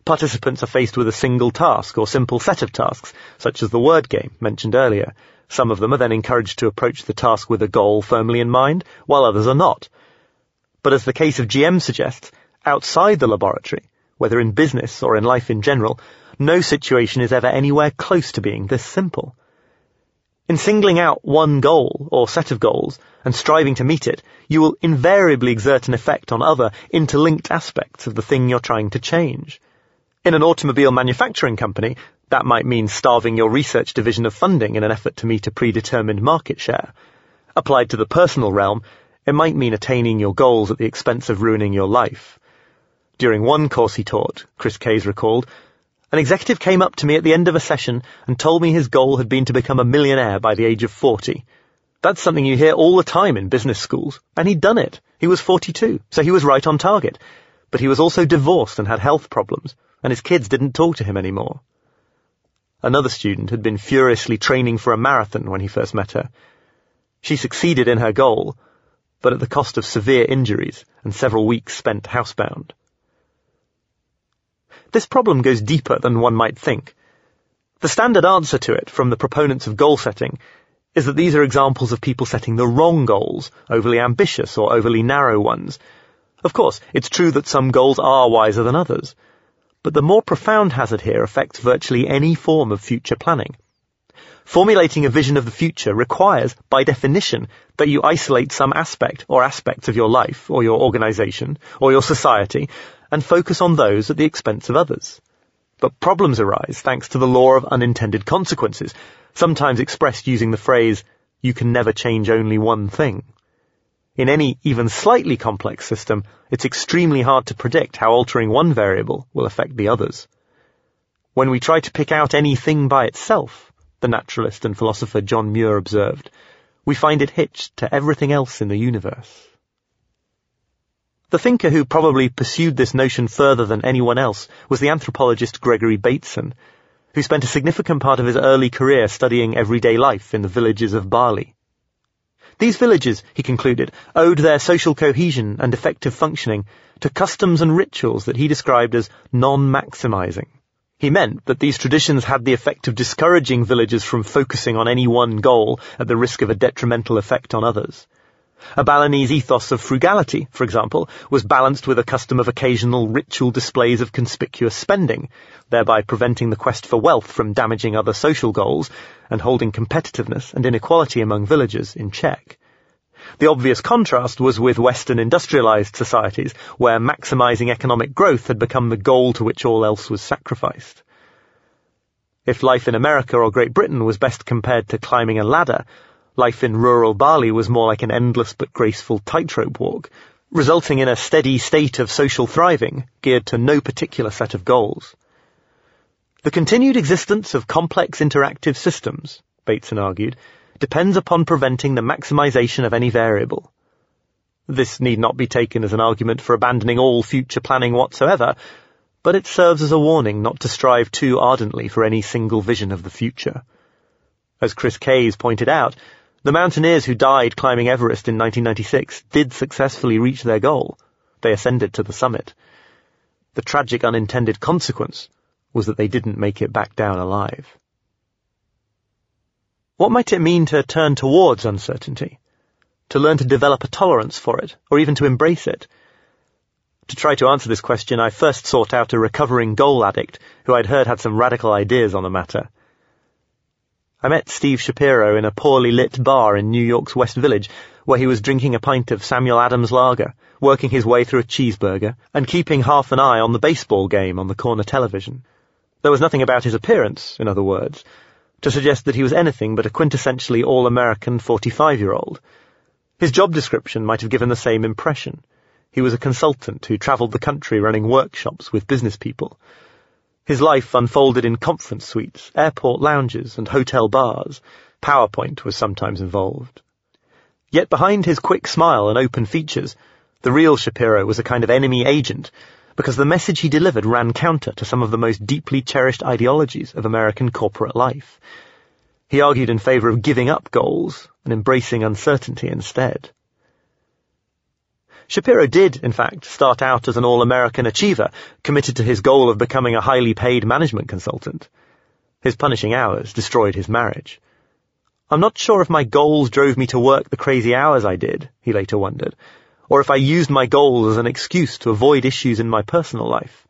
Participants are faced with a single task or simple set of tasks, such as the word game mentioned earlier. Some of them are then encouraged to approach the task with a goal firmly in mind, while others are not. But as the case of GM suggests, outside the laboratory, whether in business or in life in general, no situation is ever anywhere close to being this simple. In singling out one goal or set of goals and striving to meet it, you will invariably exert an effect on other interlinked aspects of the thing you're trying to change. In an automobile manufacturing company, that might mean starving your research division of funding in an effort to meet a predetermined market share. Applied to the personal realm, it might mean attaining your goals at the expense of ruining your life. During one course he taught, Chris Case recalled, an executive came up to me at the end of a session and told me his goal had been to become a millionaire by the age of 40. That's something you hear all the time in business schools, and he'd done it. He was 42, so he was right on target. But he was also divorced and had health problems, and his kids didn't talk to him anymore. Another student had been furiously training for a marathon when he first met her. She succeeded in her goal, but at the cost of severe injuries and several weeks spent housebound. This problem goes deeper than one might think. The standard answer to it from the proponents of goal setting is that these are examples of people setting the wrong goals, overly ambitious or overly narrow ones. Of course, it's true that some goals are wiser than others, but the more profound hazard here affects virtually any form of future planning. Formulating a vision of the future requires, by definition, that you isolate some aspect or aspects of your life or your organization or your society and focus on those at the expense of others. But problems arise thanks to the law of unintended consequences, sometimes expressed using the phrase, you can never change only one thing. In any even slightly complex system, it's extremely hard to predict how altering one variable will affect the others. When we try to pick out anything by itself, the naturalist and philosopher John Muir observed, we find it hitched to everything else in the universe. The thinker who probably pursued this notion further than anyone else was the anthropologist Gregory Bateson, who spent a significant part of his early career studying everyday life in the villages of Bali. These villages, he concluded, owed their social cohesion and effective functioning to customs and rituals that he described as non-maximizing. He meant that these traditions had the effect of discouraging villagers from focusing on any one goal at the risk of a detrimental effect on others. A Balinese ethos of frugality, for example, was balanced with a custom of occasional ritual displays of conspicuous spending, thereby preventing the quest for wealth from damaging other social goals and holding competitiveness and inequality among villagers in check. The obvious contrast was with Western industrialized societies, where maximizing economic growth had become the goal to which all else was sacrificed. If life in America or Great Britain was best compared to climbing a ladder, life in rural Bali was more like an endless but graceful tightrope walk, resulting in a steady state of social thriving, geared to no particular set of goals. The continued existence of complex interactive systems, Bateson argued, depends upon preventing the maximization of any variable. This need not be taken as an argument for abandoning all future planning whatsoever, but it serves as a warning not to strive too ardently for any single vision of the future. As Chris Case pointed out, the mountaineers who died climbing Everest in 1996 did successfully reach their goal. They ascended to the summit. The tragic unintended consequence was that they didn't make it back down alive. What might it mean to turn towards uncertainty? To learn to develop a tolerance for it, or even to embrace it? To try to answer this question, I first sought out a recovering goal addict who I'd heard had some radical ideas on the matter. I met Steve Shapiro in a poorly lit bar in New York's West Village, where he was drinking a pint of Samuel Adams lager, working his way through a cheeseburger, and keeping half an eye on the baseball game on the corner television. There was nothing about his appearance, in other words, to suggest that he was anything but a quintessentially all-American 45-year-old. His job description might have given the same impression. He was a consultant who travelled the country running workshops with business people. His life unfolded in conference suites, airport lounges, and hotel bars. PowerPoint was sometimes involved. Yet behind his quick smile and open features, the real Shapiro was a kind of enemy agent, because the message he delivered ran counter to some of the most deeply cherished ideologies of American corporate life. He argued in favor of giving up goals and embracing uncertainty instead. Shapiro did, in fact, start out as an all-American achiever, committed to his goal of becoming a highly paid management consultant. His punishing hours destroyed his marriage. I'm not sure if my goals drove me to work the crazy hours I did, he later wondered, or if I used my goals as an excuse to avoid issues in my personal life.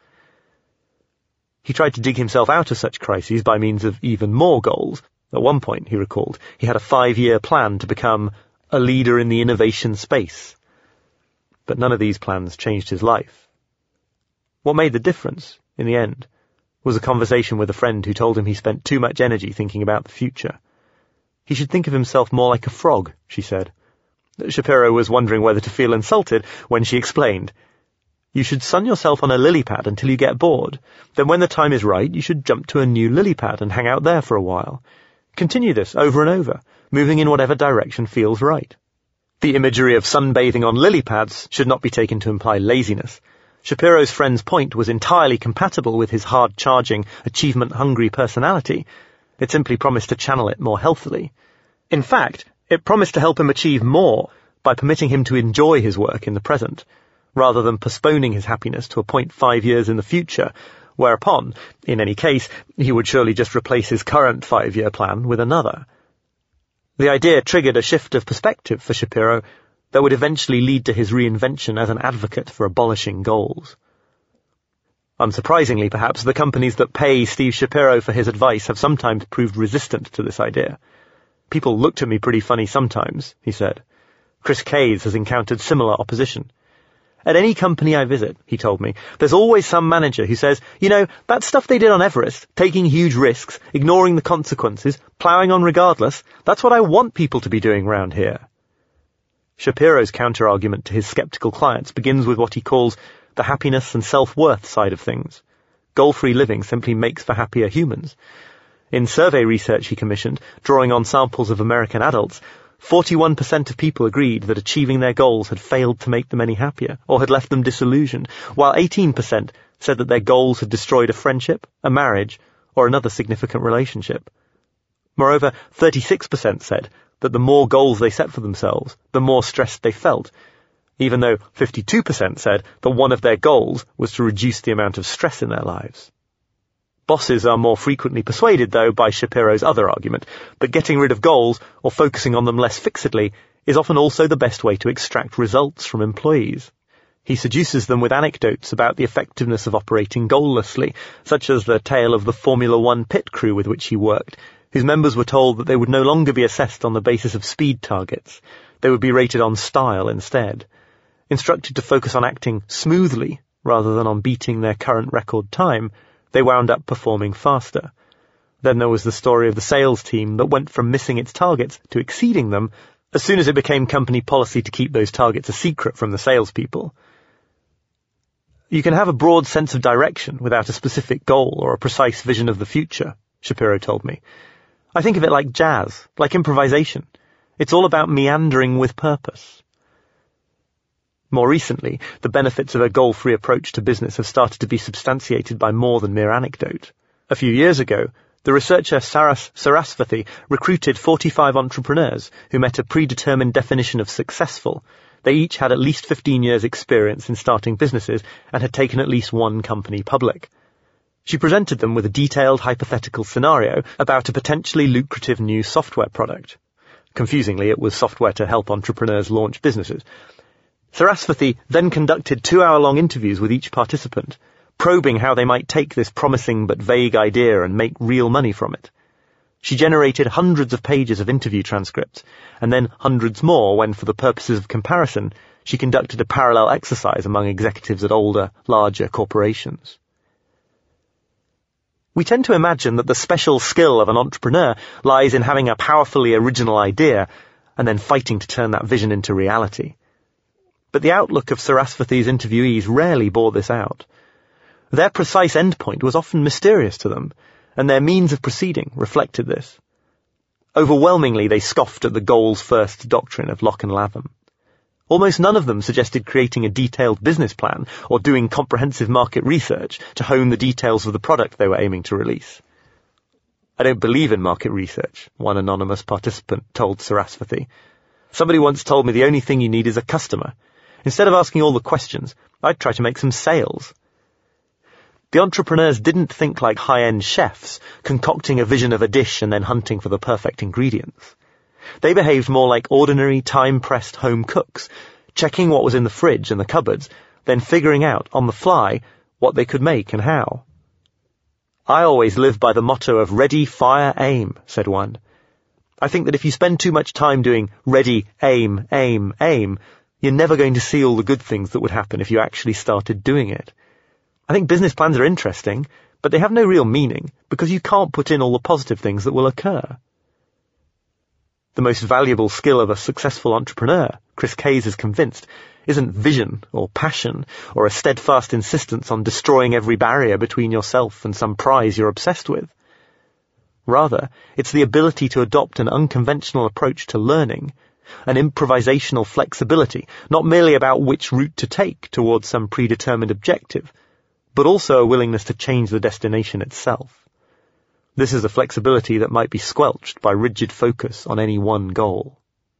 He tried to dig himself out of such crises by means of even more goals. At one point, he recalled, he had a 5-year plan to become a leader in the innovation space. But none of these plans changed his life. What made the difference, in the end, was a conversation with a friend who told him he spent too much energy thinking about the future. He should think of himself more like a frog, she said. Shapiro was wondering whether to feel insulted when she explained. You should sun yourself on a lily pad until you get bored. Then when the time is right, you should jump to a new lily pad and hang out there for a while. Continue this over and over, moving in whatever direction feels right. The imagery of sunbathing on lily pads should not be taken to imply laziness. Shapiro's friend's point was entirely compatible with his hard-charging, achievement-hungry personality. It simply promised to channel it more healthily. In fact, it promised to help him achieve more by permitting him to enjoy his work in the present, rather than postponing his happiness to a point 5 years in the future, whereupon, in any case, he would surely just replace his current 5-year plan with another. The idea triggered a shift of perspective for Shapiro that would eventually lead to his reinvention as an advocate for abolishing goals. Unsurprisingly, perhaps, the companies that pay Steve Shapiro for his advice have sometimes proved resistant to this idea. People looked at me pretty funny sometimes, he said. Chris Cades has encountered similar opposition. At any company I visit, he told me, there's always some manager who says, you know, that stuff they did on Everest, taking huge risks, ignoring the consequences, ploughing on regardless, that's what I want people to be doing round here. Shapiro's counter-argument to his skeptical clients begins with what he calls the happiness and self-worth side of things. Goal-free living simply makes for happier humans. In survey research he commissioned, drawing on samples of American adults, 41% of people agreed that achieving their goals had failed to make them any happier, or had left them disillusioned, while 18% said that their goals had destroyed a friendship, a marriage, or another significant relationship. Moreover, 36% said that the more goals they set for themselves, the more stressed they felt, even though 52% said that one of their goals was to reduce the amount of stress in their lives. Bosses are more frequently persuaded, though, by Shapiro's other argument, that getting rid of goals, or focusing on them less fixedly, is often also the best way to extract results from employees. He seduces them with anecdotes about the effectiveness of operating goallessly, such as the tale of the Formula One pit crew with which he worked, whose members were told that they would no longer be assessed on the basis of speed targets. They would be rated on style instead. Instructed to focus on acting smoothly, rather than on beating their current record time, they wound up performing faster. Then there was the story of the sales team that went from missing its targets to exceeding them as soon as it became company policy to keep those targets a secret from the salespeople. You can have a broad sense of direction without a specific goal or a precise vision of the future, Shapiro told me. I think of it like jazz, like improvisation. It's all about meandering with purpose. More recently, the benefits of a goal-free approach to business have started to be substantiated by more than mere anecdote. A few years ago, the researcher Saras Sarasvathy recruited 45 entrepreneurs who met a predetermined definition of successful. They each had at least 15 years' experience in starting businesses and had taken at least one company public. She presented them with a detailed hypothetical scenario about a potentially lucrative new software product. Confusingly, it was software to help entrepreneurs launch businesses. Sarasvathy then conducted 2-hour-long interviews with each participant, probing how they might take this promising but vague idea and make real money from it. She generated hundreds of pages of interview transcripts, and then hundreds more when, for the purposes of comparison, she conducted a parallel exercise among executives at older, larger corporations. We tend to imagine that the special skill of an entrepreneur lies in having a powerfully original idea and then fighting to turn that vision into reality. But the outlook of Sarasvathy's interviewees rarely bore this out. Their precise endpoint was often mysterious to them, and their means of proceeding reflected this. Overwhelmingly, they scoffed at the goals-first doctrine of Locke and Latham. Almost none of them suggested creating a detailed business plan or doing comprehensive market research to hone the details of the product they were aiming to release. I don't believe in market research, one anonymous participant told Sarasvathy. Somebody once told me the only thing you need is a customer. Instead of asking all the questions, I'd try to make some sales. The entrepreneurs didn't think like high-end chefs, concocting a vision of a dish and then hunting for the perfect ingredients. They behaved more like ordinary, time-pressed home cooks, checking what was in the fridge and the cupboards, then figuring out, on the fly, what they could make and how. "I always live by the motto of ready, fire, aim," said one. "I think that if you spend too much time doing ready, aim, aim, aim, you're never going to see all the good things that would happen if you actually started doing it. I think business plans are interesting, but they have no real meaning because you can't put in all the positive things that will occur." The most valuable skill of a successful entrepreneur, Chris Case is convinced, isn't vision or passion or a steadfast insistence on destroying every barrier between yourself and some prize you're obsessed with. Rather, it's the ability to adopt an unconventional approach to learning, an improvisational flexibility, not merely about which route to take towards some predetermined objective, but also a willingness to change the destination itself. This is a flexibility that might be squelched by rigid focus on any one goal.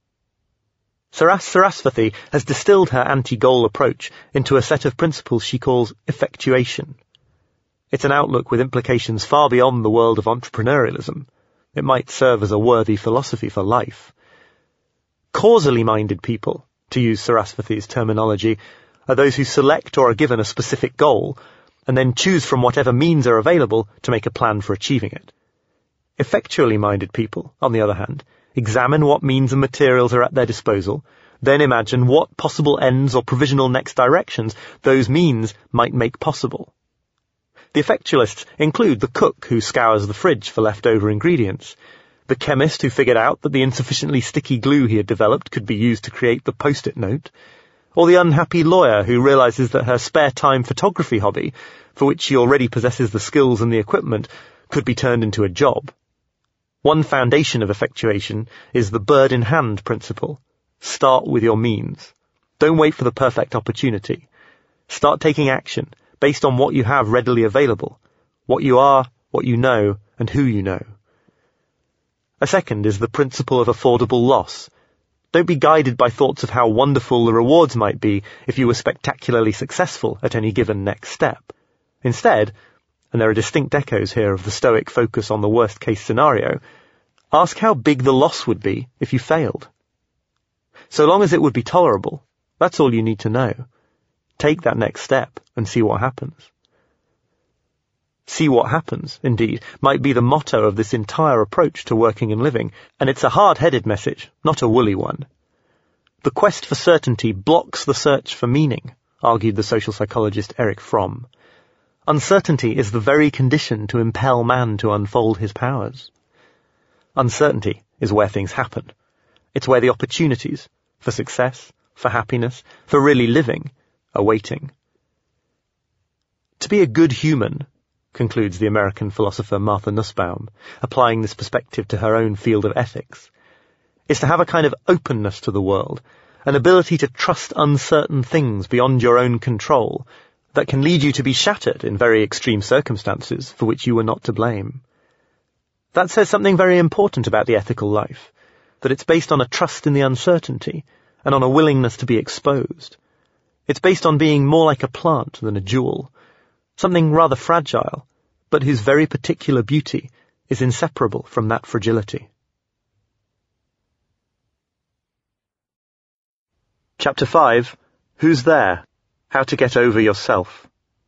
Saras Sarasvathy has distilled her anti-goal approach into a set of principles she calls effectuation. It's an outlook with implications far beyond the world of entrepreneurialism. It might serve as a worthy philosophy for life. Causally minded people, to use Sarasvathy's terminology, are those who select or are given a specific goal and then choose from whatever means are available to make a plan for achieving it. Effectually minded people, on the other hand, examine what means and materials are at their disposal, then imagine what possible ends or provisional next directions those means might make possible. The effectualists include the cook who scours the fridge for leftover ingredients, the chemist who figured out that the insufficiently sticky glue he had developed could be used to create the post-it note, or the unhappy lawyer who realizes that her spare-time photography hobby, for which she already possesses the skills and the equipment, could be turned into a job. One foundation of effectuation is the bird-in-hand principle. Start with your means. Don't wait for the perfect opportunity. Start taking action based on what you have readily available, what you are, what you know, and who you know. A second is the principle of affordable loss. Don't be guided by thoughts of how wonderful the rewards might be if you were spectacularly successful at any given next step. Instead, and there are distinct echoes here of the Stoic focus on the worst-case scenario, ask how big the loss would be if you failed. So long as it would be tolerable, that's all you need to know. Take that next step and see what happens. See what happens, indeed, might be the motto of this entire approach to working and living, and it's a hard-headed message, not a woolly one. The quest for certainty blocks the search for meaning, argued the social psychologist Erich Fromm. Uncertainty is the very condition to impel man to unfold his powers. Uncertainty is where things happen. It's where the opportunities for success, for happiness, for really living, are waiting. To be a good human, concludes the American philosopher Martha Nussbaum, applying this perspective to her own field of ethics, is to have a kind of openness to the world, an ability to trust uncertain things beyond your own control that can lead you to be shattered in very extreme circumstances for which you were not to blame. That says something very important about the ethical life, that it's based on a trust in the uncertainty and on a willingness to be exposed. It's based on being more like a plant than a jewel, something rather fragile, but whose very particular beauty is inseparable from that fragility. Chapter 5. Who's There? How to Get Over Yourself.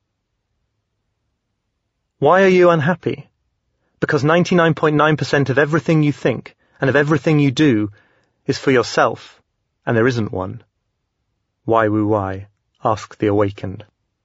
Why are you unhappy? Because 99.9% of everything you think and of everything you do is for yourself, and there isn't one. Why woo why? Ask the awakened.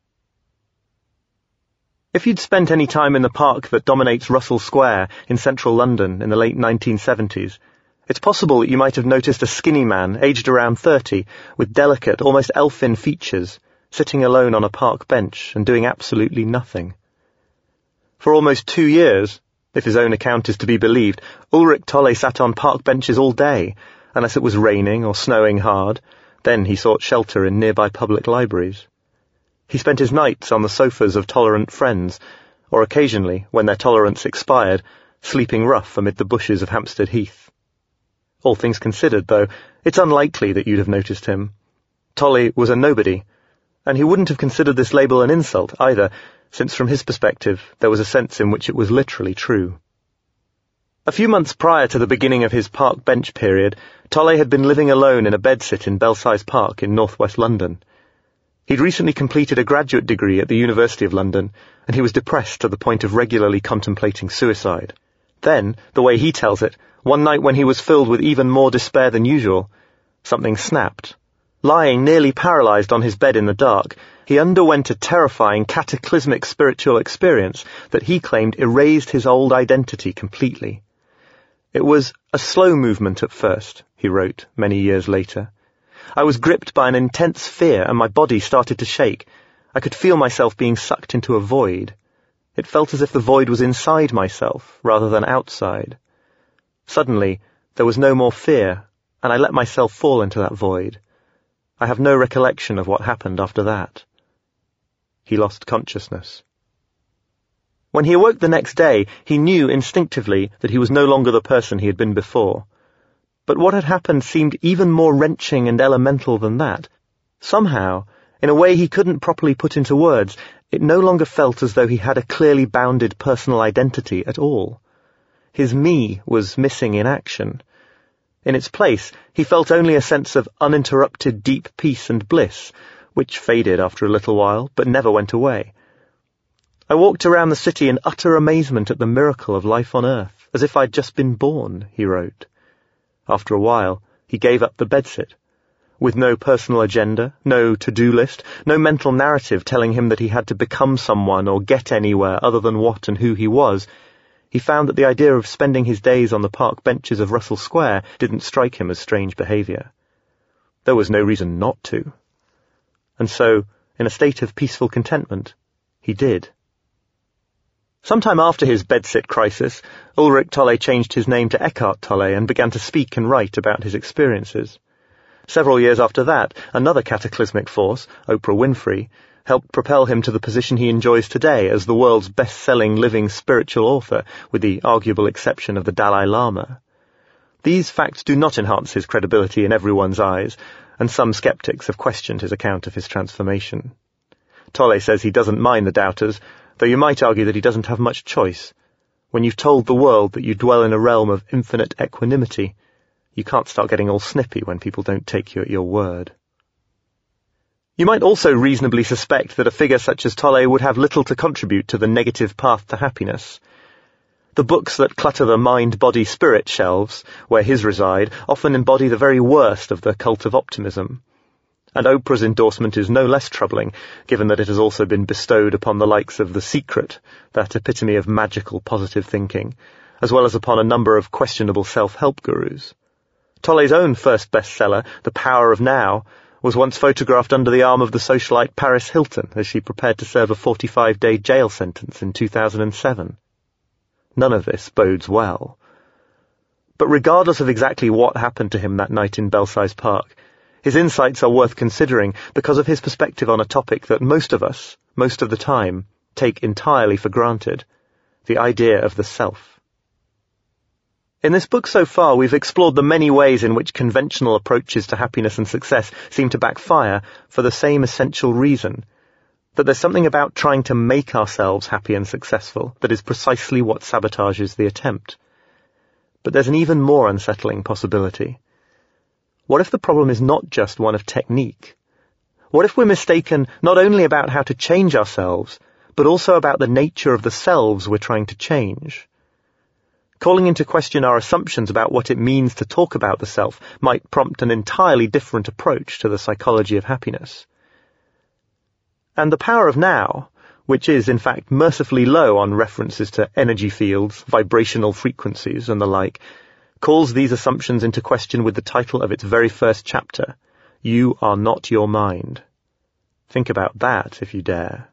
If you'd spent any time in the park that dominates Russell Square in central London in the late 1970s, it's possible that you might have noticed a skinny man aged around 30 with delicate, almost elfin features, sitting alone on a park bench and doing absolutely nothing. For almost 2 years, if his own account is to be believed, Ulrich Tolle sat on park benches all day, unless it was raining or snowing hard. Then he sought shelter in nearby public libraries. He spent his nights on the sofas of tolerant friends, or occasionally, when their tolerance expired, sleeping rough amid the bushes of Hampstead Heath. All things considered, though, it's unlikely that you'd have noticed him. Tolle was a nobody, and he wouldn't have considered this label an insult either, since from his perspective there was a sense in which it was literally true. A few months prior to the beginning of his park bench period, Tolle had been living alone in a bedsit in Belsize Park in northwest London. He'd recently completed a graduate degree at the University of London, and he was depressed to the point of regularly contemplating suicide. Then, the way he tells it, one night when he was filled with even more despair than usual, something snapped. Lying nearly paralyzed on his bed in the dark, he underwent a terrifying cataclysmic spiritual experience that he claimed erased his old identity completely. It was a slow movement at first, he wrote many years later. I was gripped by an intense fear and my body started to shake. I could feel myself being sucked into a void. It felt as if the void was inside myself rather than outside. Suddenly, there was no more fear, and I let myself fall into that void. I have no recollection of what happened after that. He lost consciousness. When he awoke the next day, he knew instinctively that he was no longer the person he had been before. But what had happened seemed even more wrenching and elemental than that. Somehow, in a way he couldn't properly put into words, it no longer felt as though he had a clearly bounded personal identity at all. His me was missing in action. In its place, he felt only a sense of uninterrupted deep peace and bliss, which faded after a little while, but never went away. I walked around the city in utter amazement at the miracle of life on Earth, as if I'd just been born, he wrote. After a while, he gave up the bedsit. With no personal agenda, no to-do list, no mental narrative telling him that he had to become someone or get anywhere other than what and who he was, he found that the idea of spending his days on the park benches of Russell Square didn't strike him as strange behaviour. There was no reason not to. And so, in a state of peaceful contentment, he did. Sometime after his bedsit crisis, Ulrich Tolle changed his name to Eckhart Tolle and began to speak and write about his experiences. Several years after that, another cataclysmic force, Oprah Winfrey, helped propel him to the position he enjoys today as the world's best-selling living spiritual author, with the arguable exception of the Dalai Lama. These facts do not enhance his credibility in everyone's eyes, and some skeptics have questioned his account of his transformation. Tolle says he doesn't mind the doubters, though you might argue that he doesn't have much choice. When you've told the world that you dwell in a realm of infinite equanimity, you can't start getting all snippy when people don't take you at your word. You might also reasonably suspect that a figure such as Tolle would have little to contribute to the negative path to happiness. The books that clutter the mind-body-spirit shelves, where his reside, often embody the very worst of the cult of optimism. And Oprah's endorsement is no less troubling, given that it has also been bestowed upon the likes of The Secret, that epitome of magical positive thinking, as well as upon a number of questionable self-help gurus. Tolle's own first bestseller, The Power of Now, was once photographed under the arm of the socialite Paris Hilton as she prepared to serve a 45-day jail sentence in 2007. None of this bodes well. But regardless of exactly what happened to him that night in Belsize Park, his insights are worth considering because of his perspective on a topic that most of us, most of the time, take entirely for granted, the idea of the self. In this book so far, we've explored the many ways in which conventional approaches to happiness and success seem to backfire for the same essential reason, that there's something about trying to make ourselves happy and successful that is precisely what sabotages the attempt. But there's an even more unsettling possibility. What if the problem is not just one of technique? What if we're mistaken not only about how to change ourselves, but also about the nature of the selves we're trying to change? Calling into question our assumptions about what it means to talk about the self might prompt an entirely different approach to the psychology of happiness. And The Power of Now, which is in fact mercifully low on references to energy fields, vibrational frequencies, and the like, calls these assumptions into question with the title of its very first chapter, You Are Not Your Mind. Think about that if you dare.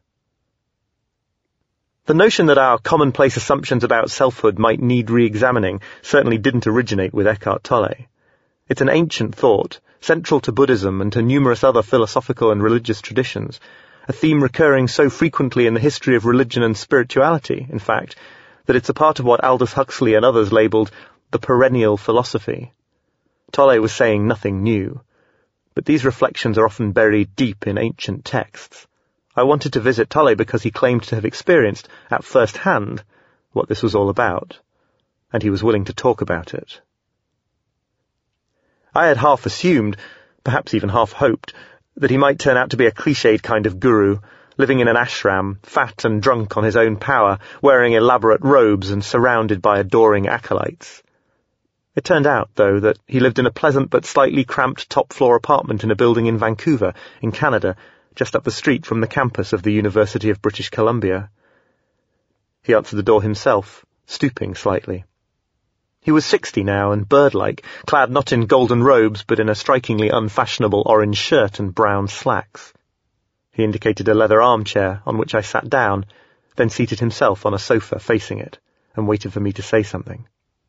The notion that our commonplace assumptions about selfhood might need re-examining certainly didn't originate with Eckhart Tolle. It's an ancient thought, central to Buddhism and to numerous other philosophical and religious traditions, a theme recurring so frequently in the history of religion and spirituality, in fact, that it's a part of what Aldous Huxley and others labelled the perennial philosophy. Tolle was saying nothing new, but these reflections are often buried deep in ancient texts. I wanted to visit Tolle because he claimed to have experienced, at first hand, what this was all about, and he was willing to talk about it. I had half assumed, perhaps even half hoped, that he might turn out to be a cliched kind of guru, living in an ashram, fat and drunk on his own power, wearing elaborate robes and surrounded by adoring acolytes. It turned out, though, that he lived in a pleasant but slightly cramped top-floor apartment in a building in Vancouver, in Canada, just up the street from the campus of the University of British Columbia. He answered the door himself, stooping slightly. He was 60 now and bird-like, clad not in golden robes but in a strikingly unfashionable orange shirt and brown slacks. He indicated a leather armchair on which I sat down, then seated himself on a sofa facing it, and waited for me to say something.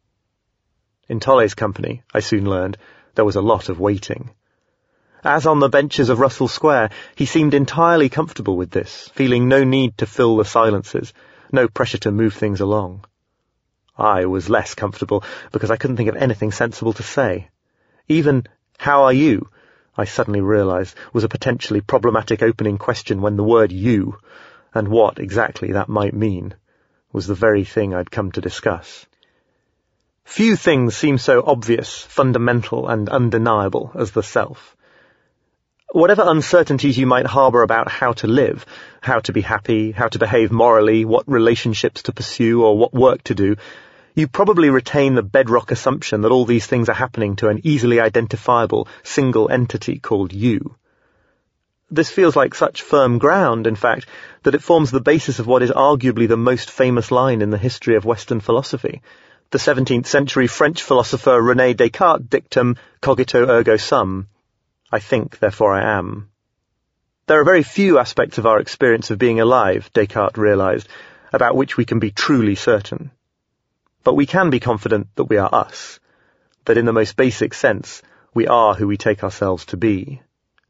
In Tolle's company, I soon learned, there was a lot of waiting. As on the benches of Russell Square, he seemed entirely comfortable with this, feeling no need to fill the silences, no pressure to move things along. I was less comfortable, because I couldn't think of anything sensible to say. Even, "How are you?" I suddenly realized, was a potentially problematic opening question when the word you, and what exactly that might mean, was the very thing I'd come to discuss. Few things seem so obvious, fundamental, and undeniable as the self. Whatever uncertainties you might harbour about how to live, how to be happy, how to behave morally, what relationships to pursue, or what work to do, you probably retain the bedrock assumption that all these things are happening to an easily identifiable single entity called you. This feels like such firm ground, in fact, that it forms the basis of what is arguably the most famous line in the history of Western philosophy, the 17th century French philosopher René Descartes' dictum cogito ergo sum, I think, therefore I am. There are very few aspects of our experience of being alive, Descartes realized, about which we can be truly certain. But we can be confident that we are us, that in the most basic sense, we are who we take ourselves to be.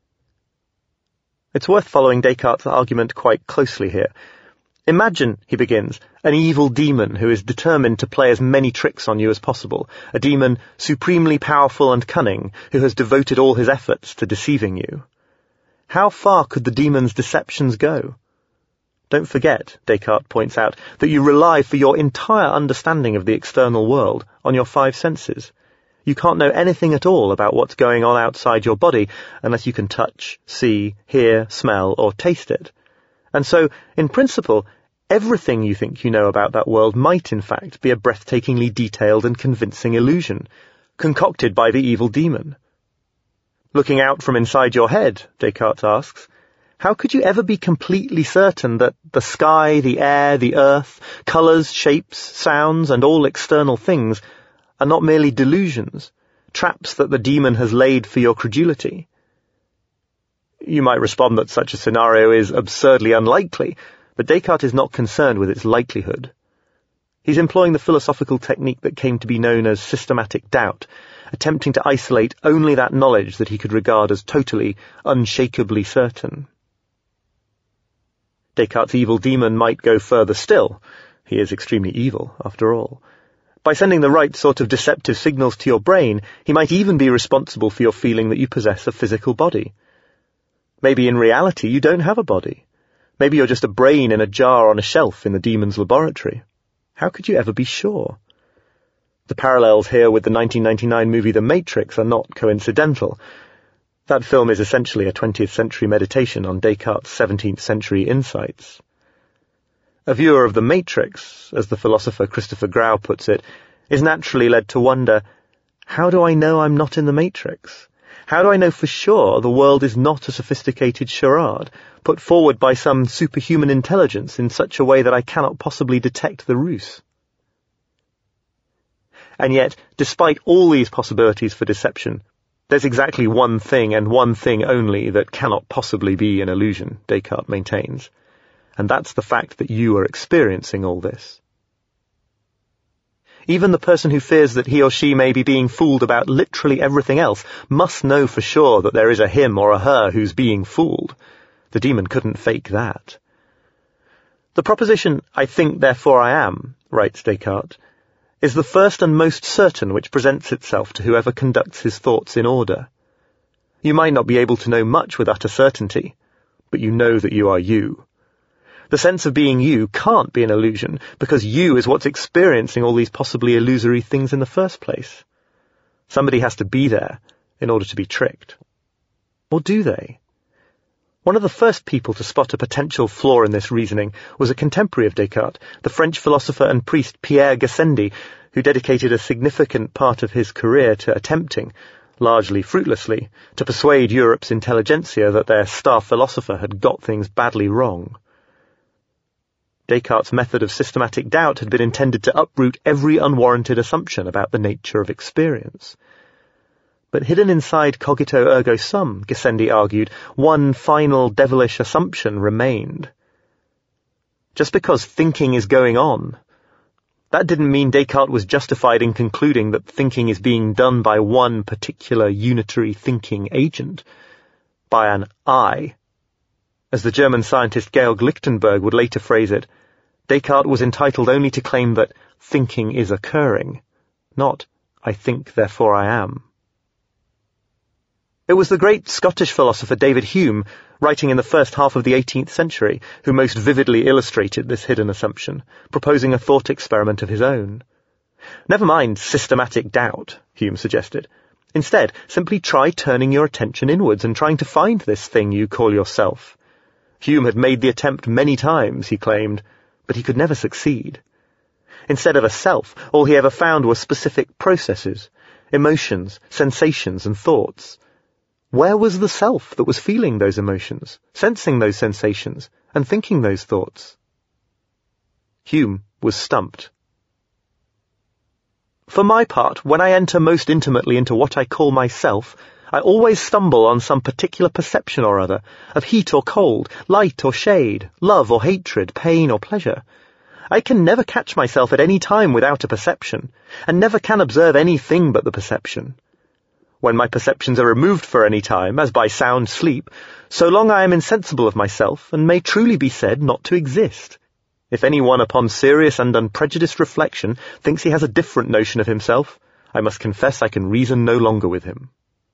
It's worth following Descartes' argument quite closely here. Imagine, he begins, an evil demon who is determined to play as many tricks on you as possible, a demon supremely powerful and cunning, who has devoted all his efforts to deceiving you. How far could the demon's deceptions go? Don't forget, Descartes points out, that you rely for your entire understanding of the external world on your 5 senses. You can't know anything at all about what's going on outside your body unless you can touch, see, hear, smell, or taste it. And so, in principle, everything you think you know about that world might, in fact, be a breathtakingly detailed and convincing illusion, concocted by the evil demon. Looking out from inside your head, Descartes asks, how could you ever be completely certain that the sky, the air, the earth, colours, shapes, sounds, and all external things are not merely delusions, traps that the demon has laid for your credulity? You might respond that such a scenario is absurdly unlikely, but Descartes is not concerned with its likelihood. He's employing the philosophical technique that came to be known as systematic doubt, attempting to isolate only that knowledge that he could regard as totally, unshakably certain. Descartes' evil demon might go further still. He is extremely evil, after all. By sending the right sort of deceptive signals to your brain, he might even be responsible for your feeling that you possess a physical body. Maybe in reality you don't have a body. Maybe you're just a brain in a jar on a shelf in the demon's laboratory. How could you ever be sure? The parallels here with the 1999 movie The Matrix are not coincidental. That film is essentially a 20th century meditation on Descartes' 17th century insights. A viewer of The Matrix, as the philosopher Christopher Grau puts it, is naturally led to wonder, how do I know I'm not in the Matrix? How do I know for sure the world is not a sophisticated charade, put forward by some superhuman intelligence in such a way that I cannot possibly detect the ruse? And yet, despite all these possibilities for deception, there's exactly one thing and one thing only that cannot possibly be an illusion, Descartes maintains, and that's the fact that you are experiencing all this. Even the person who fears that he or she may be being fooled about literally everything else must know for sure that there is a him or a her who's being fooled. The demon couldn't fake that. The proposition, I think, therefore I am, writes Descartes, is the first and most certain which presents itself to whoever conducts his thoughts in order. You might not be able to know much with utter certainty, but you know that you are you. The sense of being you can't be an illusion, because you is what's experiencing all these possibly illusory things in the first place. Somebody has to be there in order to be tricked. Or do they? One of the first people to spot a potential flaw in this reasoning was a contemporary of Descartes, the French philosopher and priest Pierre Gassendi, who dedicated a significant part of his career to attempting, largely fruitlessly, to persuade Europe's intelligentsia that their star philosopher had got things badly wrong. Descartes' method of systematic doubt had been intended to uproot every unwarranted assumption about the nature of experience. But hidden inside cogito ergo sum, Gassendi argued, one final devilish assumption remained. Just because thinking is going on, that didn't mean Descartes was justified in concluding that thinking is being done by one particular unitary thinking agent, by an I. As the German scientist Georg Lichtenberg would later phrase it, Descartes was entitled only to claim that thinking is occurring, not I think, therefore I am. It was the great Scottish philosopher David Hume, writing in the first half of the 18th century, who most vividly illustrated this hidden assumption, proposing a thought experiment of his own. Never mind systematic doubt, Hume suggested. Instead, simply try turning your attention inwards and trying to find this thing you call yourself. Hume had made the attempt many times, he claimed, but he could never succeed. Instead of a self, all he ever found were specific processes, emotions, sensations, and thoughts. Where was the self that was feeling those emotions, sensing those sensations, and thinking those thoughts? Hume was stumped. For my part, when I enter most intimately into what I call myself, I always stumble on some particular perception or other, of heat or cold, light or shade, love or hatred, pain or pleasure. I can never catch myself at any time without a perception, and never can observe anything but the perception. When my perceptions are removed for any time, as by sound sleep, so long I am insensible of myself, and may truly be said not to exist. If anyone upon serious and unprejudiced reflection thinks he has a different notion of himself, I must confess I can reason no longer with him.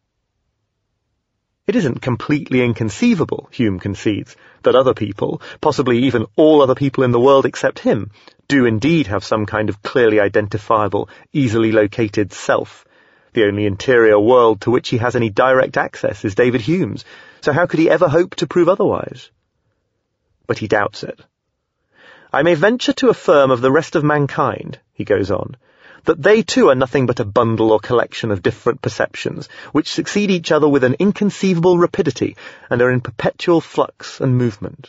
It isn't completely inconceivable, Hume concedes, that other people, possibly even all other people in the world except him, do indeed have some kind of clearly identifiable, easily located self. The only interior world to which he has any direct access is David Hume's, so how could he ever hope to prove otherwise? But he doubts it. I may venture to affirm of the rest of mankind, he goes on, that they too are nothing but a bundle or collection of different perceptions, which succeed each other with an inconceivable rapidity and are in perpetual flux and movement.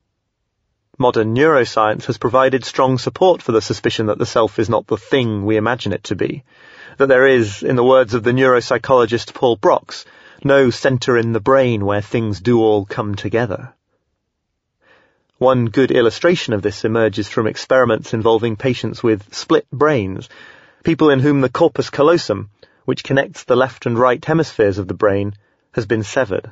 Modern neuroscience has provided strong support for the suspicion that the self is not the thing we imagine it to be, that there is, in the words of the neuropsychologist Paul Broks, no centre in the brain where things do all come together. One good illustration of this emerges from experiments involving patients with split brains, people in whom the corpus callosum, which connects the left and right hemispheres of the brain, has been severed.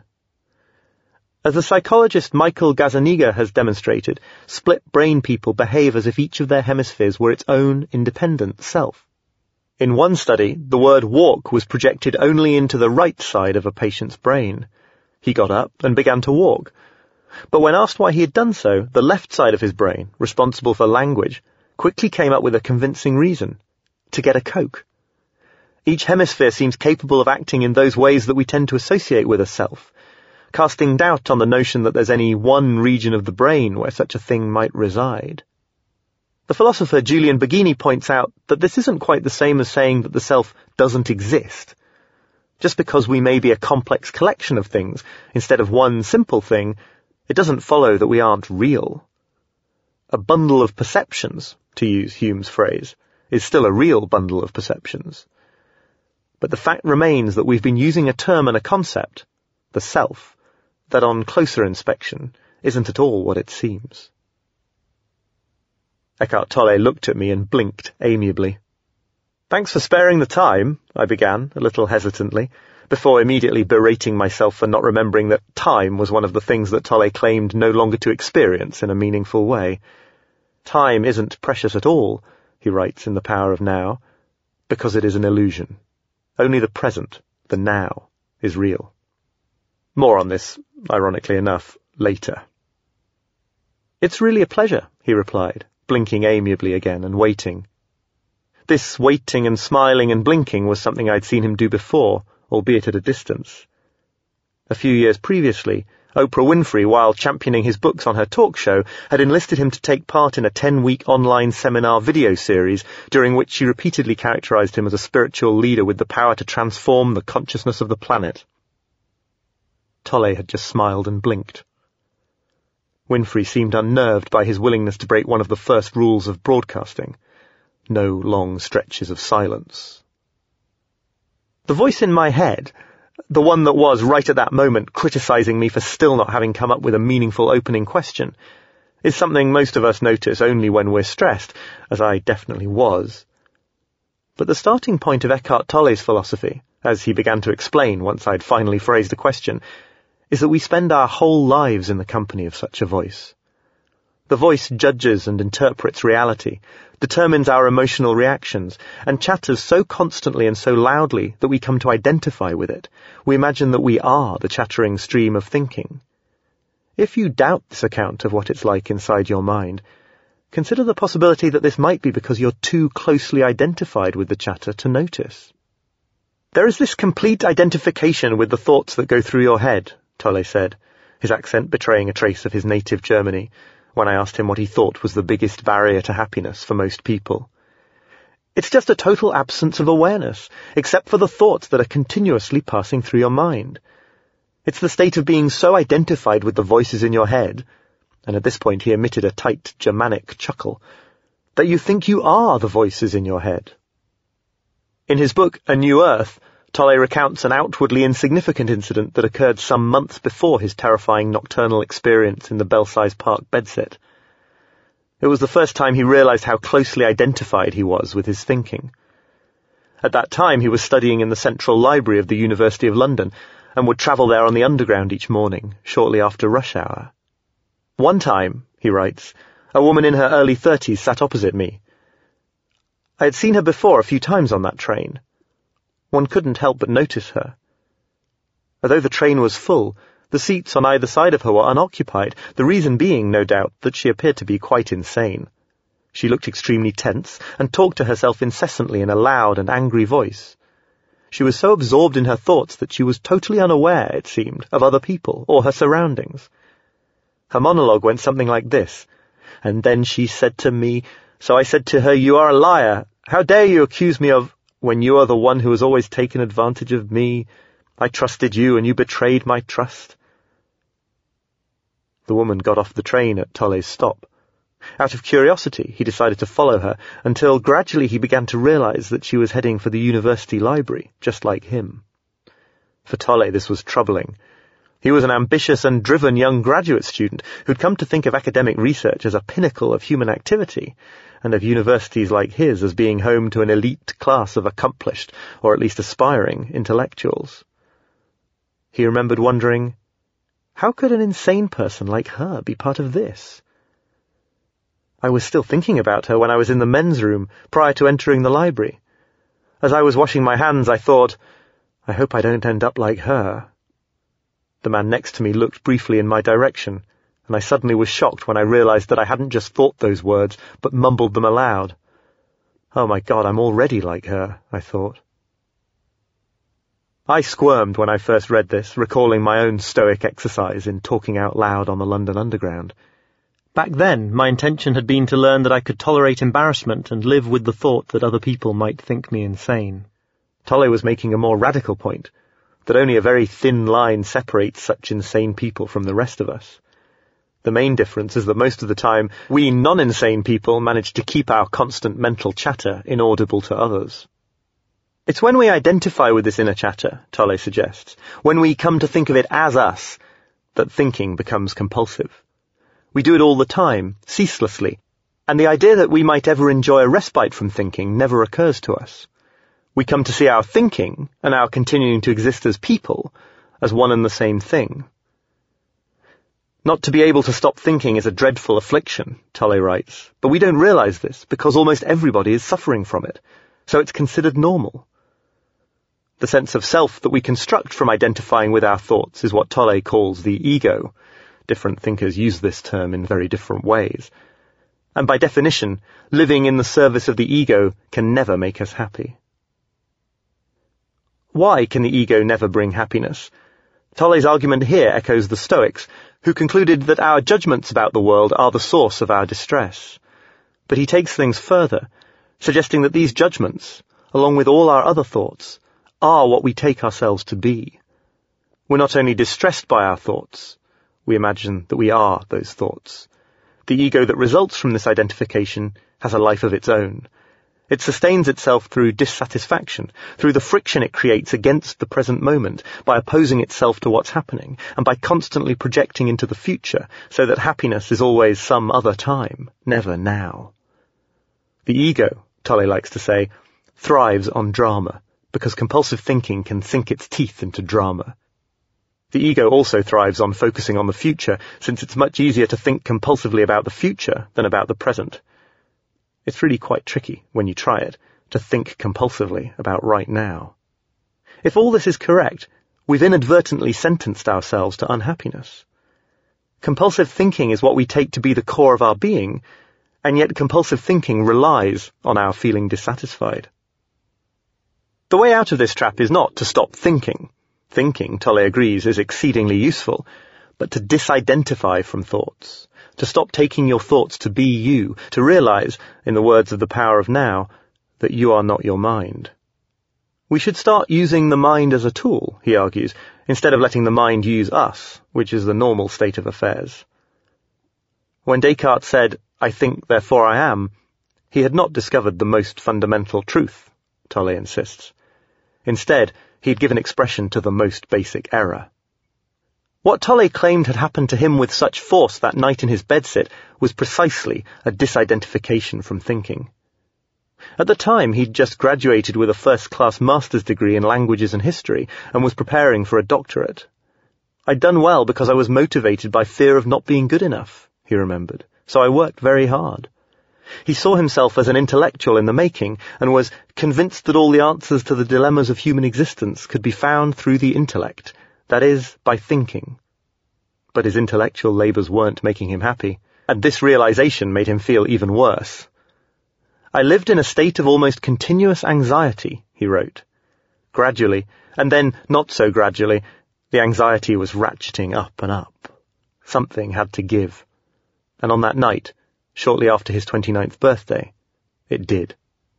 As the psychologist Michael Gazzaniga has demonstrated, split brain people behave as if each of their hemispheres were its own independent self. In one study, the word walk was projected only into the right side of a patient's brain. He got up and began to walk. But when asked why he had done so, the left side of his brain, responsible for language, quickly came up with a convincing reason: to get a Coke. Each hemisphere seems capable of acting in those ways that we tend to associate with a self, casting doubt on the notion that there's any one region of the brain where such a thing might reside. The philosopher Julian Baggini points out that this isn't quite the same as saying that the self doesn't exist. Just because we may be a complex collection of things instead of one simple thing, it doesn't follow that we aren't real. A bundle of perceptions, to use Hume's phrase, is still a real bundle of perceptions. But the fact remains that we've been using a term and a concept, the self, that on closer inspection isn't at all what it seems. Eckhart Tolle looked at me and blinked amiably. "Thanks for sparing the time," I began, a little hesitantly, before immediately berating myself for not remembering that time was one of the things that Tolle claimed no longer to experience in a meaningful way. Time isn't precious at all, he writes in The Power of Now, because it is an illusion. Only the present, the now, is real. More on this, ironically enough, later. "It's really a pleasure," he replied, blinking amiably again and waiting. This waiting and smiling and blinking was something I'd seen him do before, albeit at a distance. A few years previously, Oprah Winfrey, while championing his books on her talk show, had enlisted him to take part in a 10-week online seminar video series during which she repeatedly characterized him as a spiritual leader with the power to transform the consciousness of the planet. Tolle had just smiled and blinked. Winfrey seemed unnerved by his willingness to break one of the first rules of broadcasting. No long stretches of silence. The voice in my head, the one that was, right at that moment, criticizing me for still not having come up with a meaningful opening question, is something most of us notice only when we're stressed, as I definitely was. But the starting point of Eckhart Tolle's philosophy, as he began to explain once I'd finally phrased the question, is that we spend our whole lives in the company of such a voice. The voice judges and interprets reality, determines our emotional reactions, and chatters so constantly and so loudly that we come to identify with it. We imagine that we are the chattering stream of thinking. If you doubt this account of what it's like inside your mind, consider the possibility that this might be because you're too closely identified with the chatter to notice. "There is this complete identification with the thoughts that go through your head," Tolle said, his accent betraying a trace of his native Germany, when I asked him what he thought was the biggest barrier to happiness for most people. "It's just a total absence of awareness, except for the thoughts that are continuously passing through your mind. It's the state of being so identified with the voices in your head," and at this point he emitted a tight Germanic chuckle, "that you think you are the voices in your head." In his book, A New Earth, Tolle recounts an outwardly insignificant incident that occurred some months before his terrifying nocturnal experience in the Belsize Park bedsit. It was the first time he realized how closely identified he was with his thinking. At that time he was studying in the Central Library of the University of London and would travel there on the Underground each morning, shortly after rush hour. "One time," he writes, "a woman in her early 30s sat opposite me. I had seen her before a few times on that train. One couldn't help but notice her. Although the train was full, the seats on either side of her were unoccupied, the reason being, no doubt, that she appeared to be quite insane. She looked extremely tense and talked to herself incessantly in a loud and angry voice. She was so absorbed in her thoughts that she was totally unaware, it seemed, of other people or her surroundings. Her monologue went something like this. And then she said to me, so I said to her, 'You are a liar. How dare you accuse me of, when you are the one who has always taken advantage of me? I trusted you and you betrayed my trust.'" The woman got off the train at Tolle's stop. Out of curiosity, he decided to follow her, until gradually he began to realize that she was heading for the university library, just like him. For Tolle, this was troubling. He was an ambitious and driven young graduate student who'd come to think of academic research as a pinnacle of human activity, and of universities like his as being home to an elite class of accomplished, or at least aspiring, intellectuals. He remembered wondering, how could an insane person like her be part of this? I was still thinking about her when I was in the men's room, prior to entering the library. As I was washing my hands, I thought, I hope I don't end up like her. The man next to me looked briefly in my direction, and I suddenly was shocked when I realized that I hadn't just thought those words, but mumbled them aloud. Oh my God, I'm already like her, I thought. I squirmed when I first read this, recalling my own stoic exercise in talking out loud on the London Underground. Back then, my intention had been to learn that I could tolerate embarrassment and live with the thought that other people might think me insane. Tolle was making a more radical point, that only a very thin line separates such insane people from the rest of us. The main difference is that most of the time, we non-insane people manage to keep our constant mental chatter inaudible to others. It's when we identify with this inner chatter, Tolle suggests, when we come to think of it as us, that thinking becomes compulsive. We do it all the time, ceaselessly, and the idea that we might ever enjoy a respite from thinking never occurs to us. We come to see our thinking, and our continuing to exist as people, as one and the same thing. Not to be able to stop thinking is a dreadful affliction, Tolle writes, but we don't realize this because almost everybody is suffering from it, so it's considered normal. The sense of self that we construct from identifying with our thoughts is what Tolle calls the ego. Different thinkers use this term in very different ways. And by definition, living in the service of the ego can never make us happy. Why can the ego never bring happiness? Tolle's argument here echoes the Stoics, who concluded that our judgments about the world are the source of our distress. But he takes things further, suggesting that these judgments, along with all our other thoughts, are what we take ourselves to be. We're not only distressed by our thoughts, we imagine that we are those thoughts. The ego that results from this identification has a life of its own. It sustains itself through dissatisfaction, through the friction it creates against the present moment, by opposing itself to what's happening, and by constantly projecting into the future, so that happiness is always some other time, never now. The ego, Tolle likes to say, thrives on drama, because compulsive thinking can sink its teeth into drama. The ego also thrives on focusing on the future, since it's much easier to think compulsively about the future than about the present. It's really quite tricky, when you try it, to think compulsively about right now. If all this is correct, we've inadvertently sentenced ourselves to unhappiness. Compulsive thinking is what we take to be the core of our being, and yet compulsive thinking relies on our feeling dissatisfied. The way out of this trap is not to stop thinking. Thinking, Tolle agrees, is exceedingly useful, but to disidentify from thoughts, to stop taking your thoughts to be you, to realize, in the words of The Power of Now, that you are not your mind. We should start using the mind as a tool, he argues, instead of letting the mind use us, which is the normal state of affairs. When Descartes said, "I think, therefore I am," he had not discovered the most fundamental truth, Tolle insists. Instead, he'd given expression to the most basic error. What Tolle claimed had happened to him with such force that night in his bedsit was precisely a disidentification from thinking. At the time, he'd just graduated with a first-class master's degree in languages and history and was preparing for a doctorate. "I'd done well because I was motivated by fear of not being good enough," he remembered, "so I worked very hard." He saw himself as an intellectual in the making, and was convinced that all the answers to the dilemmas of human existence could be found through the intellect, that is, by thinking. But his intellectual labours weren't making him happy, and this realization made him feel even worse. "I lived in a state of almost continuous anxiety," he wrote. Gradually, and then not so gradually, the anxiety was ratcheting up and up. Something had to give. And on that night, shortly after his 29th birthday, it did.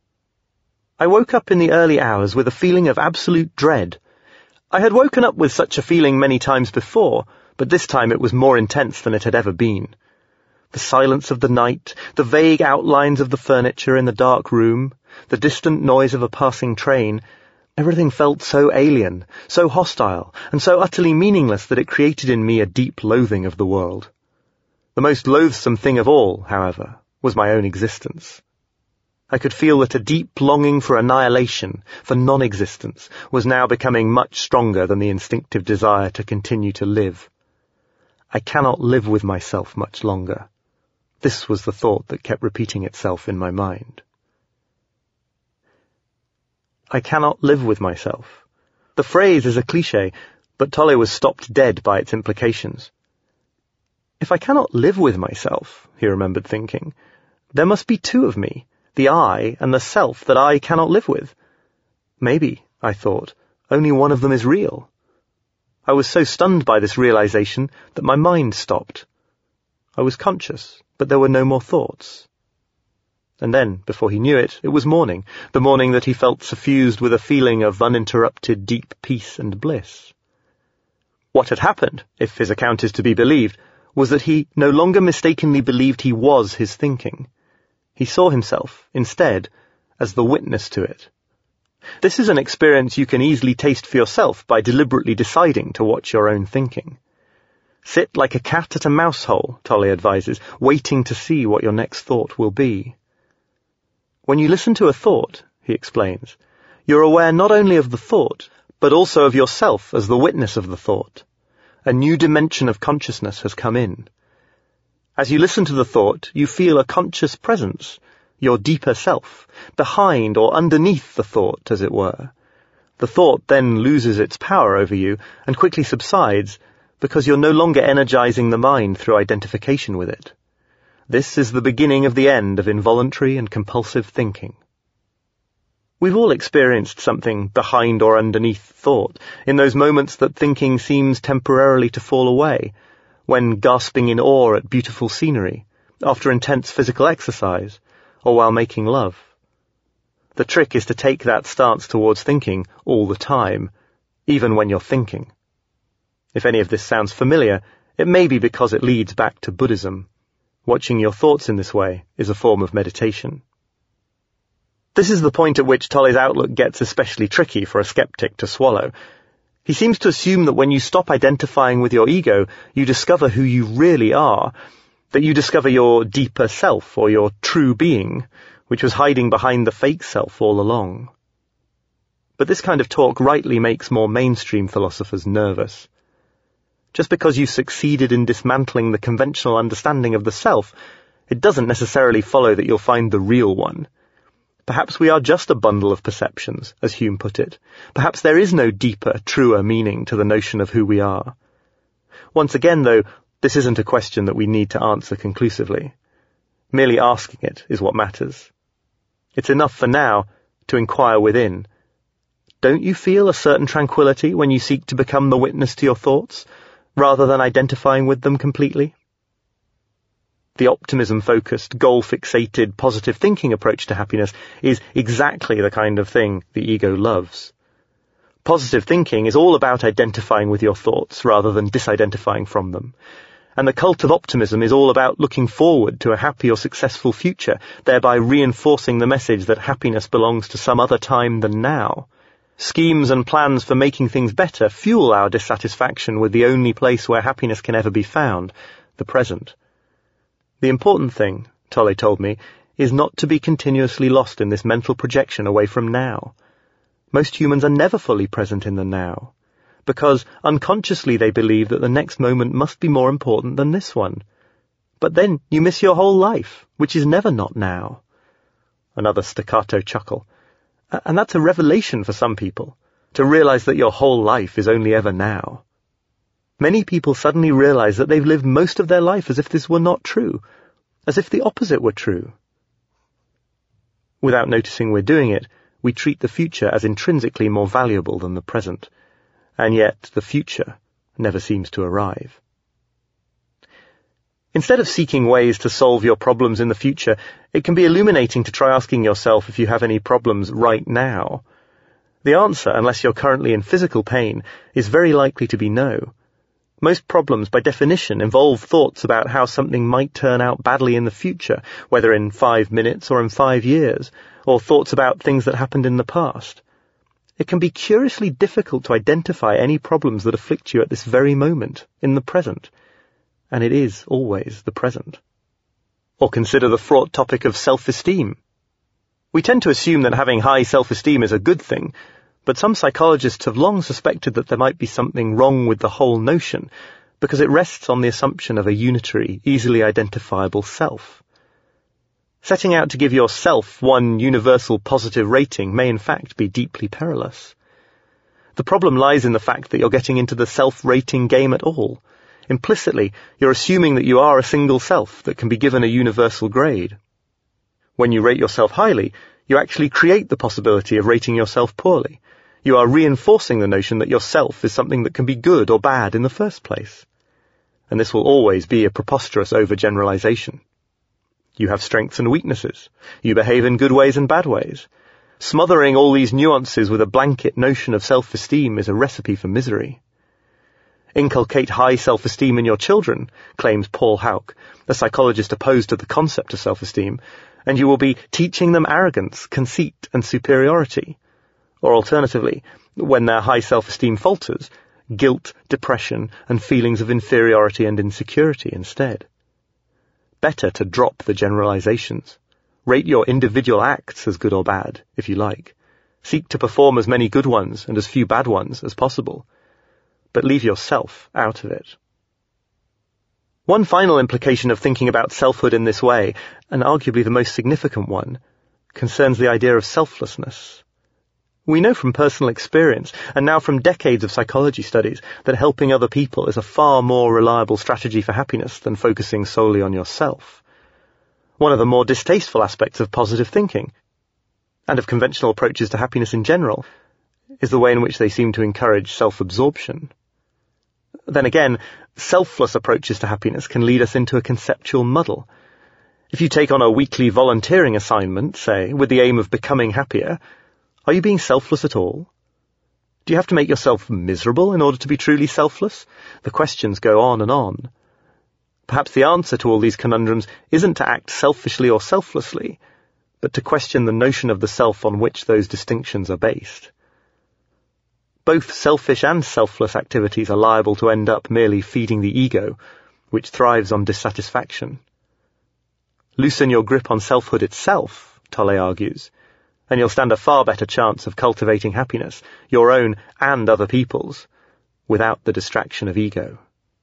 I woke up in the early hours with a feeling of absolute dread. I had woken up with such a feeling many times before, but this time it was more intense than it had ever been. The silence of the night, the vague outlines of the furniture in the dark room, the distant noise of a passing train, everything felt so alien, so hostile, and so utterly meaningless that it created in me a deep loathing of the world. The most loathsome thing of all, however, was my own existence. I could feel that a deep longing for annihilation, for non-existence, was now becoming much stronger than the instinctive desire to continue to live. I cannot live with myself much longer. This was the thought that kept repeating itself in my mind. I cannot live with myself. The phrase is a cliché, but Tolle was stopped dead by its implications. If I cannot live with myself, he remembered thinking, there must be two of me, the I and the self that I cannot live with. Maybe, I thought, only one of them is real. I was so stunned by this realization that my mind stopped. I was conscious, but there were no more thoughts. And then, before he knew it, it was morning, the morning that he felt suffused with a feeling of uninterrupted deep peace and bliss. What had happened, if his account is to be believed, was that he no longer mistakenly believed he was his thinking. He saw himself, instead, as the witness to it. This is an experience you can easily taste for yourself by deliberately deciding to watch your own thinking. Sit like a cat at a mouse hole, Tolle advises, waiting to see what your next thought will be. When you listen to a thought, he explains, you're aware not only of the thought, but also of yourself as the witness of the thought. A new dimension of consciousness has come in. As you listen to the thought, you feel a conscious presence, your deeper self, behind or underneath the thought, as it were. The thought then loses its power over you and quickly subsides because you're no longer energizing the mind through identification with it. This is the beginning of the end of involuntary and compulsive thinking. We've all experienced something behind or underneath thought, in those moments that thinking seems temporarily to fall away, when gasping in awe at beautiful scenery, after intense physical exercise, or while making love. The trick is to take that stance towards thinking all the time, even when you're thinking. If any of this sounds familiar, it may be because it leads back to Buddhism. Watching your thoughts in this way is a form of meditation. This is the point at which Tolle's outlook gets especially tricky for a skeptic to swallow. He seems to assume that when you stop identifying with your ego, you discover who you really are, that you discover your deeper self or your true being, which was hiding behind the fake self all along. But this kind of talk rightly makes more mainstream philosophers nervous. Just because you succeeded in dismantling the conventional understanding of the self, it doesn't necessarily follow that you'll find the real one. Perhaps we are just a bundle of perceptions, as Hume put it. Perhaps there is no deeper, truer meaning to the notion of who we are. Once again, though, this isn't a question that we need to answer conclusively. Merely asking it is what matters. It's enough for now to inquire within. Don't you feel a certain tranquility when you seek to become the witness to your thoughts, rather than identifying with them completely? The optimism-focused, goal-fixated, positive thinking approach to happiness is exactly the kind of thing the ego loves. Positive thinking is all about identifying with your thoughts rather than disidentifying from them. And the cult of optimism is all about looking forward to a happy or successful future, thereby reinforcing the message that happiness belongs to some other time than now. Schemes and plans for making things better fuel our dissatisfaction with the only place where happiness can ever be found, the present. The important thing, Tolle told me, is not to be continuously lost in this mental projection away from now. Most humans are never fully present in the now, because unconsciously they believe that the next moment must be more important than this one. But then you miss your whole life, which is never not now. Another staccato chuckle. And that's a revelation for some people, to realize that your whole life is only ever now. Many people suddenly realize that they've lived most of their life as if this were not true, as if the opposite were true. Without noticing we're doing it, we treat the future as intrinsically more valuable than the present, and yet the future never seems to arrive. Instead of seeking ways to solve your problems in the future, it can be illuminating to try asking yourself if you have any problems right now. The answer, unless you're currently in physical pain, is very likely to be no. Most problems, by definition, involve thoughts about how something might turn out badly in the future, whether in 5 minutes or in 5 years, or thoughts about things that happened in the past. It can be curiously difficult to identify any problems that afflict you at this very moment, in the present. And it is always the present. Or consider the fraught topic of self-esteem. We tend to assume that having high self-esteem is a good thing, but some psychologists have long suspected that there might be something wrong with the whole notion, because it rests on the assumption of a unitary, easily identifiable self. Setting out to give yourself one universal positive rating may in fact be deeply perilous. The problem lies in the fact that you're getting into the self-rating game at all. Implicitly, you're assuming that you are a single self that can be given a universal grade. When you rate yourself highly, you actually create the possibility of rating yourself poorly. You are reinforcing the notion that yourself is something that can be good or bad in the first place. And this will always be a preposterous overgeneralization. You have strengths and weaknesses. You behave in good ways and bad ways. Smothering all these nuances with a blanket notion of self-esteem is a recipe for misery. Inculcate high self-esteem in your children, claims Paul Hauck, a psychologist opposed to the concept of self-esteem, and you will be teaching them arrogance, conceit, and superiority. Or alternatively, when their high self-esteem falters, guilt, depression, and feelings of inferiority and insecurity instead. Better to drop the generalizations. Rate your individual acts as good or bad, if you like. Seek to perform as many good ones and as few bad ones as possible. But leave yourself out of it. One final implication of thinking about selfhood in this way, and arguably the most significant one, concerns the idea of selflessness. We know from personal experience, and now from decades of psychology studies, that helping other people is a far more reliable strategy for happiness than focusing solely on yourself. One of the more distasteful aspects of positive thinking, and of conventional approaches to happiness in general, is the way in which they seem to encourage self-absorption. Then again, selfless approaches to happiness can lead us into a conceptual muddle. If you take on a weekly volunteering assignment, say, with the aim of becoming happier, are you being selfless at all? Do you have to make yourself miserable in order to be truly selfless? The questions go on and on. Perhaps the answer to all these conundrums isn't to act selfishly or selflessly, but to question the notion of the self on which those distinctions are based. Both selfish and selfless activities are liable to end up merely feeding the ego, which thrives on dissatisfaction. Loosen your grip on selfhood itself, Tolle argues, and you'll stand a far better chance of cultivating happiness, your own and other people's, without the distraction of ego.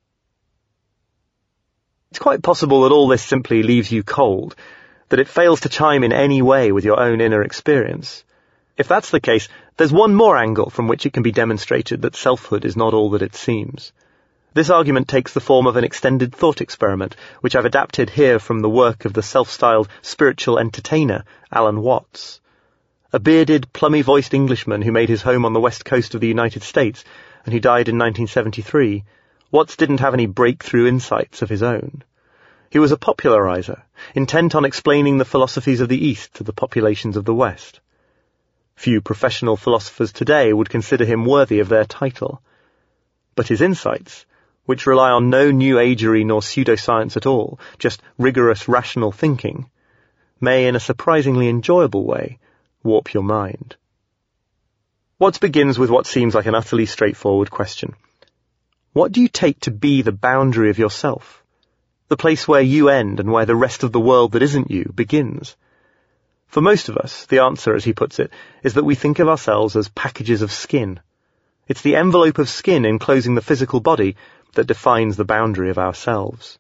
It's quite possible that all this simply leaves you cold, that it fails to chime in any way with your own inner experience. If that's the case, there's one more angle from which it can be demonstrated that selfhood is not all that it seems. This argument takes the form of an extended thought experiment, which I've adapted here from the work of the self-styled spiritual entertainer, Alan Watts. A bearded, plummy-voiced Englishman who made his home on the west coast of the United States, and who died in 1973, Watts didn't have any breakthrough insights of his own. He was a popularizer, intent on explaining the philosophies of the East to the populations of the West. Few professional philosophers today would consider him worthy of their title. But his insights, which rely on no new agery nor pseudoscience at all, just rigorous rational thinking, may, in a surprisingly enjoyable way, warp your mind. Watts begins with what seems like an utterly straightforward question. What do you take to be the boundary of yourself? The place where you end and where the rest of the world that isn't you begins? For most of us, the answer, as he puts it, is that we think of ourselves as packages of skin. It's the envelope of skin enclosing the physical body that defines the boundary of ourselves.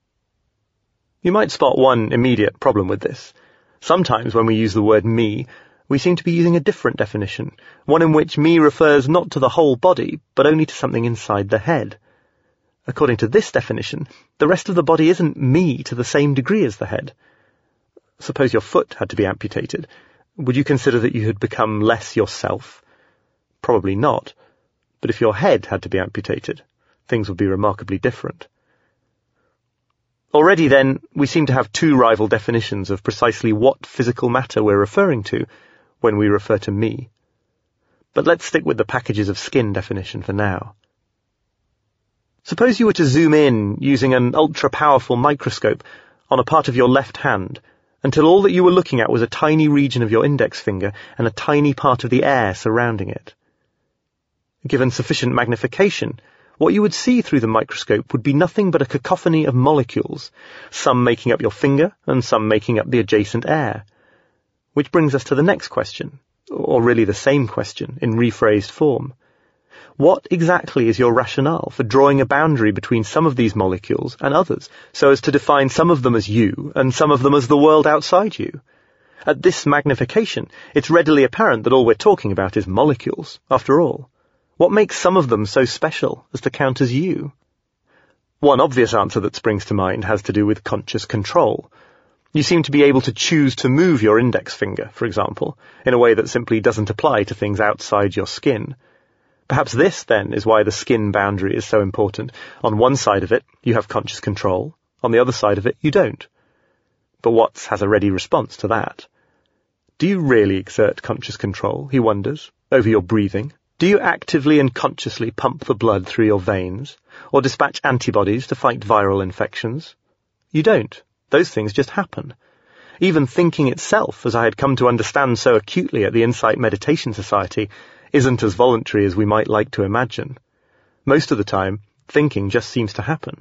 You might spot one immediate problem with this. Sometimes when we use the word me, we seem to be using a different definition, one in which me refers not to the whole body, but only to something inside the head. According to this definition, the rest of the body isn't me to the same degree as the head. Suppose your foot had to be amputated. Would you consider that you had become less yourself? Probably not. But if your head had to be amputated, things would be remarkably different. Already then, we seem to have two rival definitions of precisely what physical matter we're referring to when we refer to me. But let's stick with the packages of skin definition for now. Suppose you were to zoom in using an ultra-powerful microscope on a part of your left hand until all that you were looking at was a tiny region of your index finger and a tiny part of the air surrounding it. Given sufficient magnification, what you would see through the microscope would be nothing but a cacophony of molecules, some making up your finger and some making up the adjacent air. Which brings us to the next question, or really the same question in rephrased form. What exactly is your rationale for drawing a boundary between some of these molecules and others, so as to define some of them as you and some of them as the world outside you? At this magnification, it's readily apparent that all we're talking about is molecules, after all. What makes some of them so special as to count as you? One obvious answer that springs to mind has to do with conscious control. You seem to be able to choose to move your index finger, for example, in a way that simply doesn't apply to things outside your skin. Perhaps this, then, is why the skin boundary is so important. On one side of it, you have conscious control. On the other side of it, you don't. But Watts has a ready response to that. Do you really exert conscious control, he wonders, over your breathing? Do you actively and consciously pump the blood through your veins, or dispatch antibodies to fight viral infections? You don't. Those things just happen. Even thinking itself, as I had come to understand so acutely at the Insight Meditation Society, isn't as voluntary as we might like to imagine. Most of the time, thinking just seems to happen.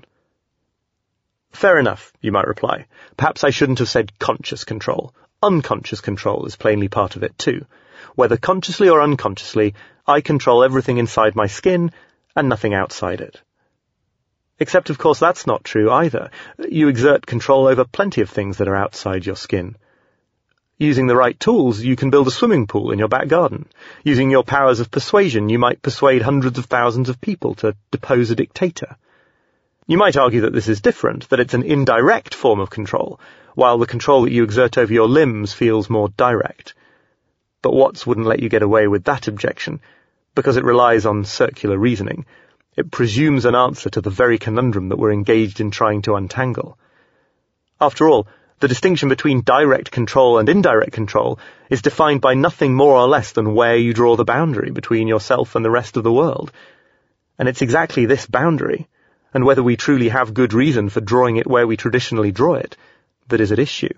Fair enough, you might reply. Perhaps I shouldn't have said conscious control. Unconscious control is plainly part of it too. Whether consciously or unconsciously, I control everything inside my skin and nothing outside it. Except, of course, that's not true either. You exert control over plenty of things that are outside your skin. Using the right tools, you can build a swimming pool in your back garden. Using your powers of persuasion, you might persuade hundreds of thousands of people to depose a dictator. You might argue that this is different, that it's an indirect form of control, while the control that you exert over your limbs feels more direct. But Watts wouldn't let you get away with that objection, because it relies on circular reasoning. It presumes an answer to the very conundrum that we're engaged in trying to untangle. After all, the distinction between direct control and indirect control is defined by nothing more or less than where you draw the boundary between yourself and the rest of the world. And it's exactly this boundary, and whether we truly have good reason for drawing it where we traditionally draw it, that is at issue.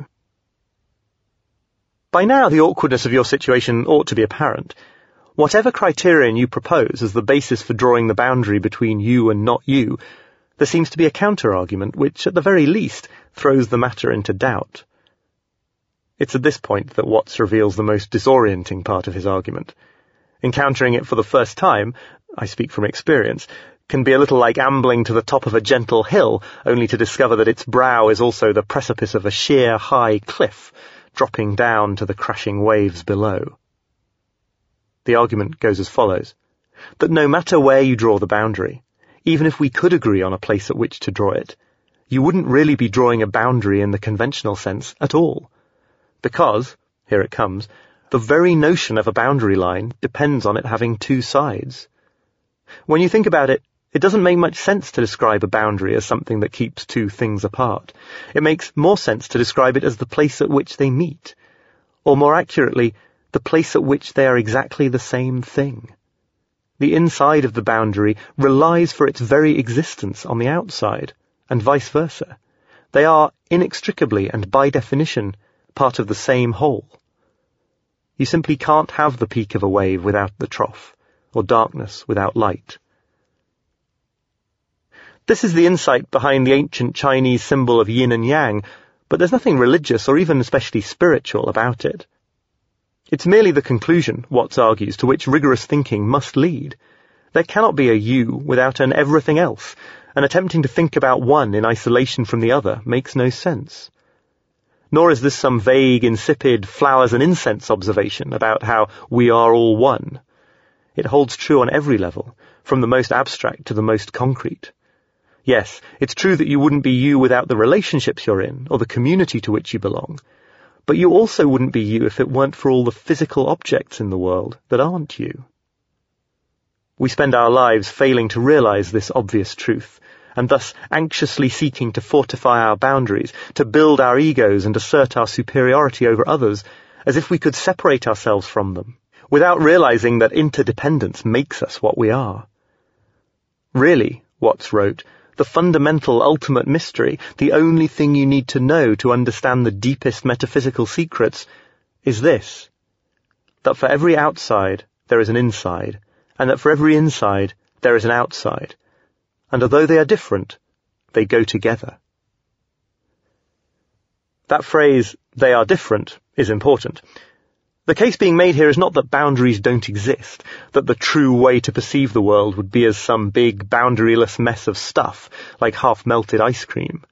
By now, the awkwardness of your situation ought to be apparent. Whatever criterion you propose as the basis for drawing the boundary between you and not you, there seems to be a counter-argument which, at the very least, throws the matter into doubt. It's at this point that Watts reveals the most disorienting part of his argument. Encountering it for the first time, I speak from experience, can be a little like ambling to the top of a gentle hill, only to discover that its brow is also the precipice of a sheer, high cliff, dropping down to the crashing waves below. The argument goes as follows, that no matter where you draw the boundary, even if we could agree on a place at which to draw it, you wouldn't really be drawing a boundary in the conventional sense at all. Because, here it comes, the very notion of a boundary line depends on it having two sides. When you think about it, it doesn't make much sense to describe a boundary as something that keeps two things apart. It makes more sense to describe it as the place at which they meet, or more accurately, the place at which they are exactly the same thing. The inside of the boundary relies for its very existence on the outside, and vice versa. They are inextricably and by definition part of the same whole. You simply can't have the peak of a wave without the trough, or darkness without light. This is the insight behind the ancient Chinese symbol of yin and yang, but there's nothing religious or even especially spiritual about it. It's merely the conclusion, Watts argues, to which rigorous thinking must lead. There cannot be a you without an everything else, and attempting to think about one in isolation from the other makes no sense. Nor is this some vague, insipid flowers and incense observation about how we are all one. It holds true on every level, from the most abstract to the most concrete. Yes, it's true that you wouldn't be you without the relationships you're in, or the community to which you belong. But you also wouldn't be you if it weren't for all the physical objects in the world that aren't you. We spend our lives failing to realize this obvious truth, and thus anxiously seeking to fortify our boundaries, to build our egos and assert our superiority over others, as if we could separate ourselves from them, without realizing that interdependence makes us what we are. Really, Watts wrote, the fundamental ultimate mystery, the only thing you need to know to understand the deepest metaphysical secrets, is this, that for every outside there is an inside, and that for every inside there is an outside, and although they are different, they go together. That phrase, they are different, is important. The case being made here is not that boundaries don't exist, that the true way to perceive the world would be as some big, boundaryless mess of stuff, like half-melted ice cream.